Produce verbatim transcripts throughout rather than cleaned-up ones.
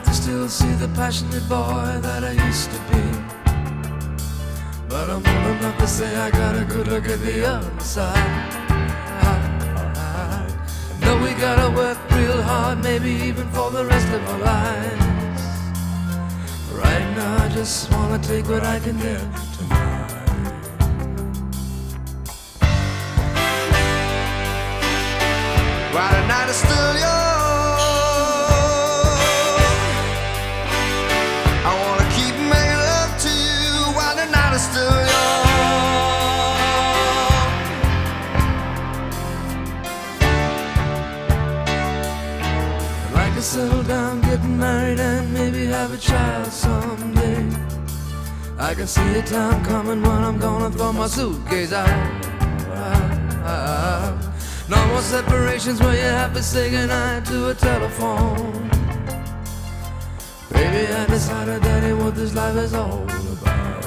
to still see the passionate boy that I used to be. But I'm old enough to say I got a good look at the other side. Though we gotta work real hard, maybe even for the rest of our lives. Right now I just wanna take what I can get tonight. While the night is still young, I wanna keep making love to you while the night is still young. I'd like to settle down, get married, and maybe have a child someday. I can see a time coming when I'm gonna throw my suitcase out. No more separations where you have to say goodnight to a telephone. Baby, I decided that ain't what this life is all about.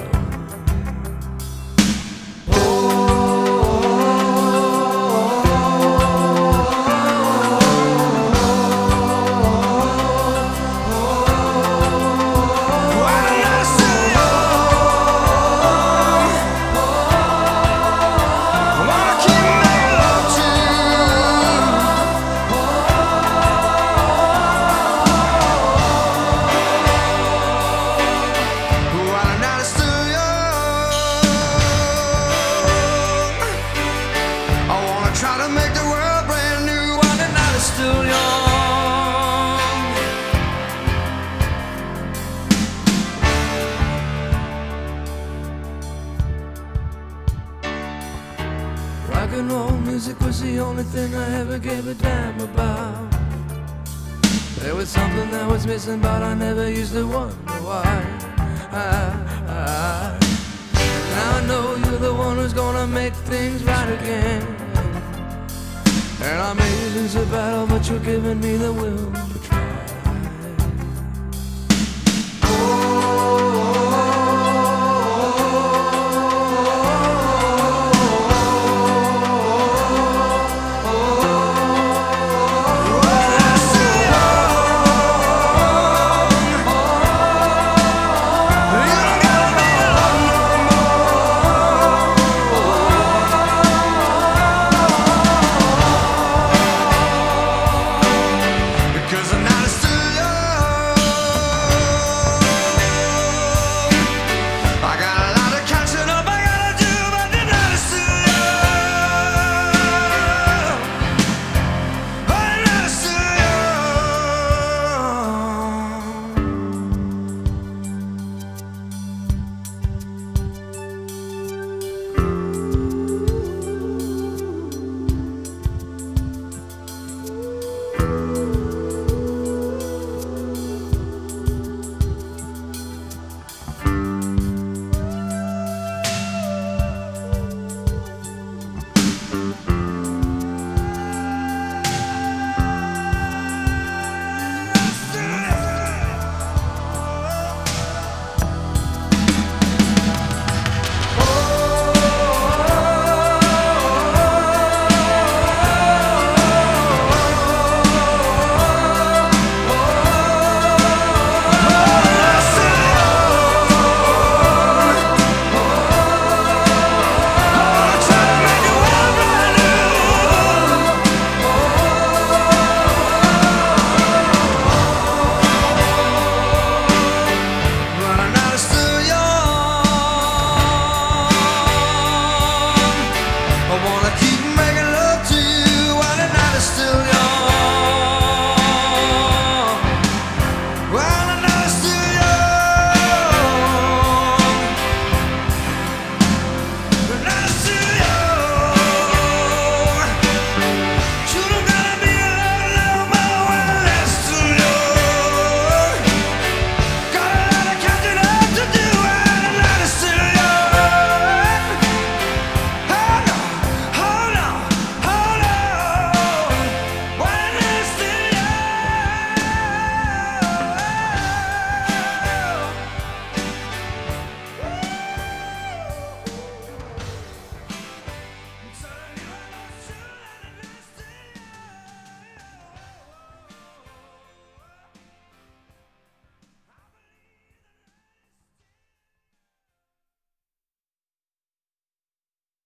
Try to make the world brand new while the night is still young. Rock and roll music was the only thing I ever gave a damn about. There was something that was missing, but I never used to wonder why. I, I, now I know you're the one who's gonna make things right again. And I may lose a battle, but you're giving me the will.